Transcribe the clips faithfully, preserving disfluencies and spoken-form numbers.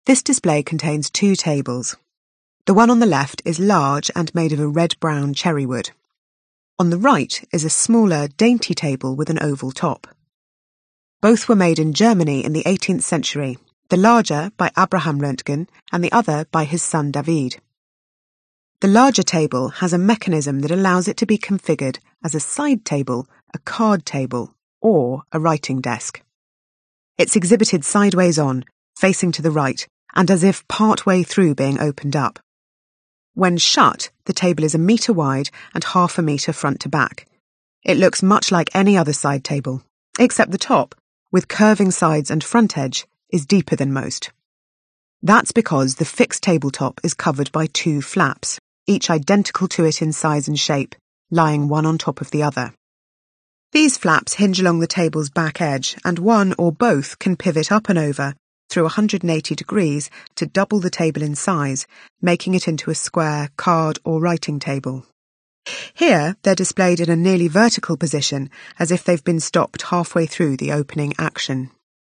This display contains two tables. The one on the left is large and made of a red-brown cherry wood. On the right is a smaller, dainty table with an oval top. Both were made in Germany in the eighteenth century, the larger by Abraham Röntgen and the other by his son David. The larger table has a mechanism that allows it to be configured as a side table, a card table, or a writing desk. It's exhibited sideways on, facing to the right, and as if part-way through being opened up. When shut, the table is a metre wide and half a metre front to back. It looks much like any other side table, except the top, with curving sides and front edge, is deeper than most. That's because the fixed tabletop is covered by two flaps, each identical to it in size and shape, lying one on top of the other. These flaps hinge along the table's back edge, and one or both can pivot up and over through one hundred eighty degrees to double the table in size, making it into a square card or writing table. Here, they're displayed in a nearly vertical position, as if they've been stopped halfway through the opening action.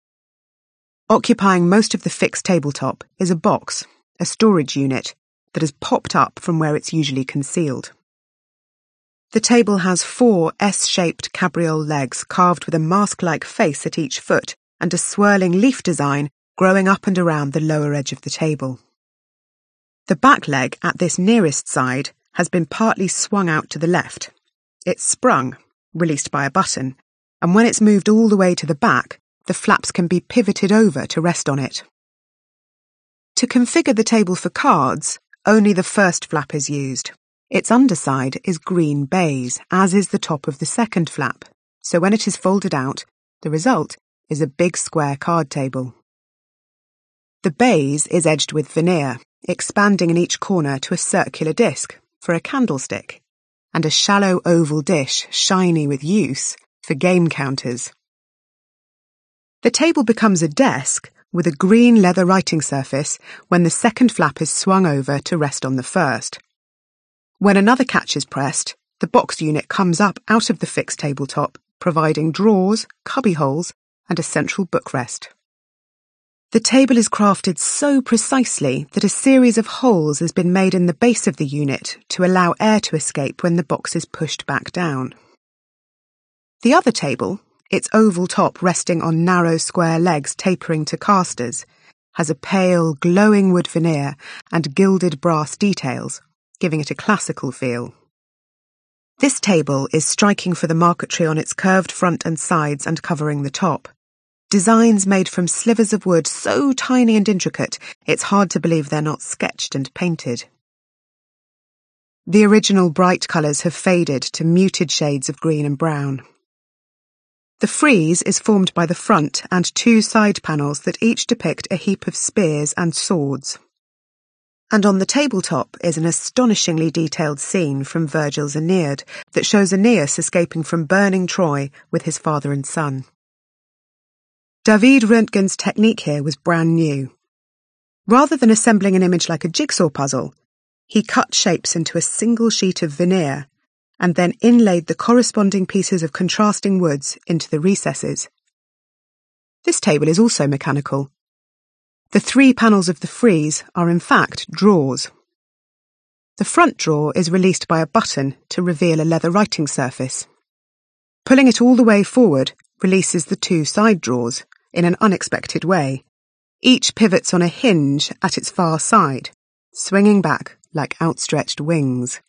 Occupying most of the fixed tabletop is a box, a storage unit, that has popped up from where it's usually concealed. The table has four S-shaped cabriole legs carved with a mask-like face at each foot and a swirling leaf design growing up and around the lower edge of the table. The back leg at this nearest side has been partly swung out to the left. It's sprung, released by a button, and when it's moved all the way to the back, the flaps can be pivoted over to rest on it. To configure the table for cards, only the first flap is used. Its underside is green baize, as is the top of the second flap, so when it is folded out, the result is a big square card table. The baize is edged with veneer, expanding in each corner to a circular disc for a candlestick, and a shallow oval dish shiny with use for game counters. The table becomes a desk with a green leather writing surface when the second flap is swung over to rest on the first. When another catch is pressed, the box unit comes up out of the fixed tabletop, providing drawers, cubbyholes, and a central bookrest. The table is crafted so precisely that a series of holes has been made in the base of the unit to allow air to escape when the box is pushed back down. The other table, its oval top resting on narrow square legs tapering to casters, has a pale, glowing wood veneer and gilded brass details, giving it a classical feel. This table is striking for the marquetry on its curved front and sides and covering the top. Designs made from slivers of wood so tiny and intricate, it's hard to believe they're not sketched and painted. The original bright colours have faded to muted shades of green and brown. The frieze is formed by the front and two side panels that each depict a heap of spears and swords. And on the tabletop is an astonishingly detailed scene from Virgil's Aeneid that shows Aeneas escaping from burning Troy with his father and son. David Röntgen's technique here was brand new. Rather than assembling an image like a jigsaw puzzle, he cut shapes into a single sheet of veneer and then inlaid the corresponding pieces of contrasting woods into the recesses. This table is also mechanical. The three panels of the frieze are in fact drawers. The front drawer is released by a button to reveal a leather writing surface. Pulling it all the way forward releases the two side drawers in an unexpected way. Each pivots on a hinge at its far side, swinging back like outstretched wings.